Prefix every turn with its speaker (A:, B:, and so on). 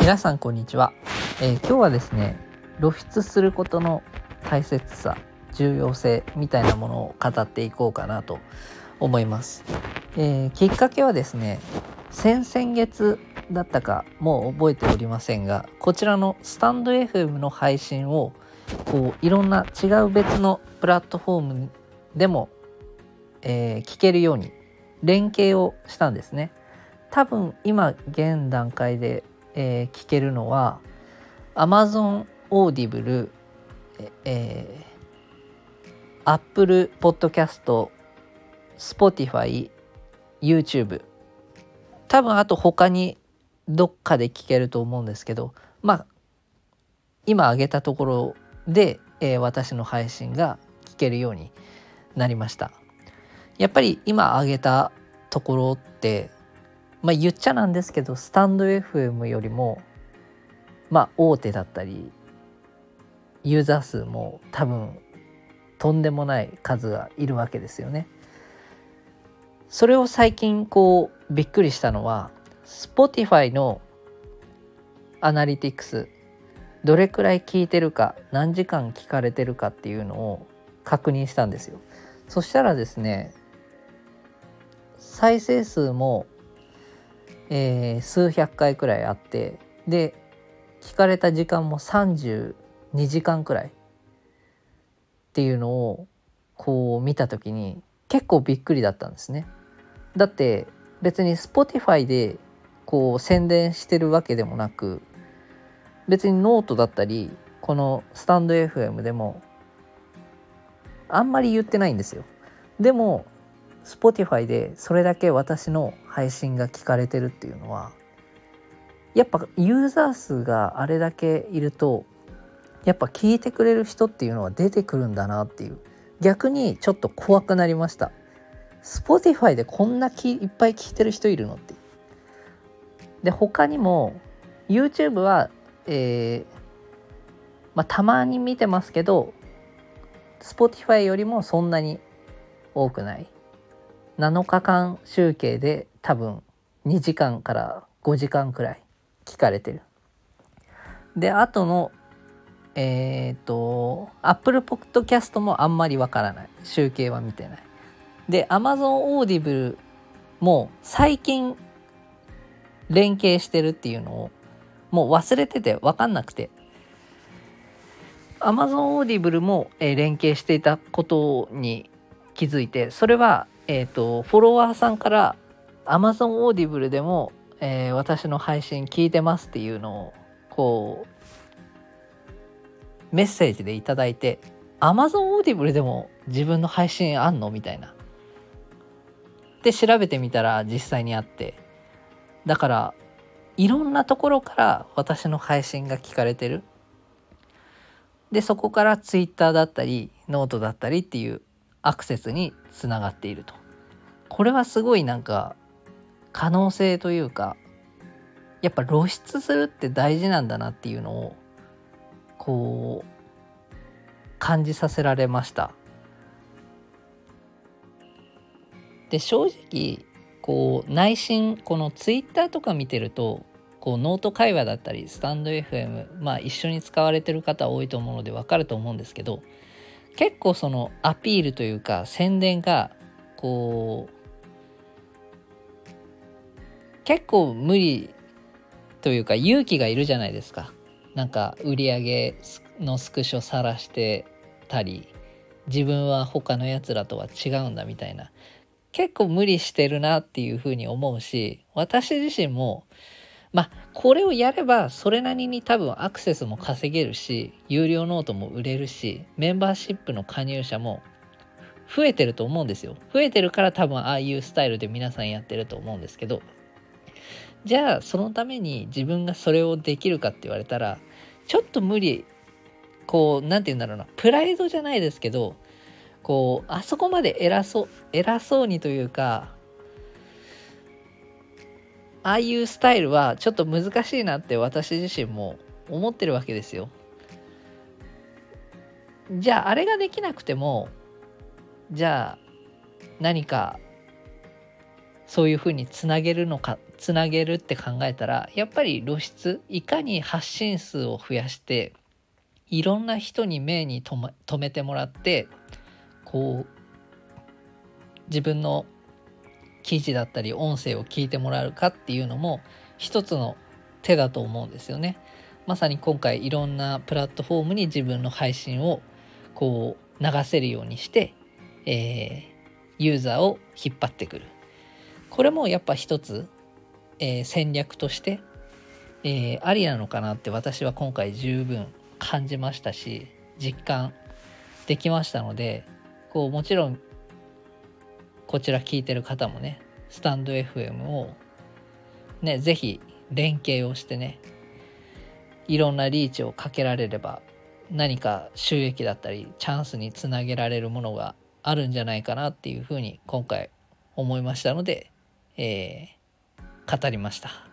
A: 皆さんこんにちは。今日はですね、露出することの大切さ、重要性みたいなものを語っていこうかなと思います。きっかけはですね、先々月だったかもう覚えておりませんが、こちらのスタンド FM の配信をいろんな違う別のプラットフォームでも、聞けるように連携をしたんですね。多分今現段階で、聞けるのは Amazon Audible、Apple Podcast、Spotify、YouTube、多分あと他にどっかで聞けると思うんですけど、今挙げたところで、私の配信が聞けるようになりました。やっぱり今挙げたところって言っちゃなんですけど、スタンド FM よりも大手だったりユーザー数も多分とんでもない数がいるわけですよね。それを最近びっくりしたのは Spotify のアナリティクス、どれくらい聞いてるか、何時間聞かれてるかっていうのを確認したんですよ。そしたらですね、再生数も、数百回くらいあって、で聞かれた時間も32時間くらいっていうのを見た時に結構びっくりだったんですね。だって別に Spotify で宣伝してるわけでもなく、別にノートだったりこのスタンド FM でもあんまり言ってないんですよ。でも Spotify でそれだけ私の配信が聞かれてるっていうのは、やっぱユーザー数があれだけいるとやっぱ聞いてくれる人っていうのは出てくるんだなっていう、逆にちょっと怖くなりました。 Spotify でこんないっぱい聞いてる人いるのって。で他にも YouTube は、たまに見てますけど Spotify よりもそんなに多くない。7日間集計で多分2時間から5時間くらい聞かれてる。であとのApple Podcast もあんまりわからない、集計は見てない。で Amazon Audible も最近連携してるっていうのをもう忘れてて分かんなくて、 Amazon Audible も、連携していたことに気づいて、それは、フォロワーさんから Amazon Audible でも、私の配信聞いてますっていうのをメッセージでいただいて、 Amazon Audible でも自分の配信あんのみたいな。で調べてみたら実際にあって、だからいろんなところから私の配信が聞かれてる。でそこから Twitter だったりノートだったりっていうアクセスにつながっていると。これはすごい可能性というか、やっぱ露出するって大事なんだなっていうのを感じさせられました。で正直内心このツイッターとか見てるとノート会話だったりスタンド FM、一緒に使われてる方多いと思うので分かると思うんですけど、結構そのアピールというか宣伝が結構無理というか勇気がいるじゃないですか。売り上げのスクショさらしてたり、自分は他のやつらとは違うんだみたいな、結構無理してるなっていうふうに思うし、私自身もこれをやればそれなりに多分アクセスも稼げるし、有料ノートも売れるし、メンバーシップの加入者も増えてると思うんですよ。増えてるから多分ああいうスタイルで皆さんやってると思うんですけど、じゃあそのために自分がそれをできるかって言われたらちょっと無理。なんて言うんだろうな、プライドじゃないですけど、あそこまで偉そうにというか、ああいうスタイルはちょっと難しいなって私自身も思ってるわけですよ。じゃああれができなくても、じゃあ何かそういう風につなげつなげるって考えたら、やっぱり露出、いかに発信数を増やしていろんな人に目に留めてもらって、こう自分の記事だったり音声を聞いてもらうかっていうのも一つの手だと思うんですよね。まさに今回いろんなプラットフォームに自分の配信をこう流せるようにして、ユーザーを引っ張ってくる。これもやっぱ一つ、戦略として、ありなのかなって私は今回十分感じましたし、実感できましたので、こうもちろんこちら聞いてる方もね、スタンド FM をね、ぜひ連携をしてね、いろんなリーチをかけられれば、何か収益だったりチャンスにつなげられるものがあるんじゃないかなっていうふうに今回思いましたので、語りました。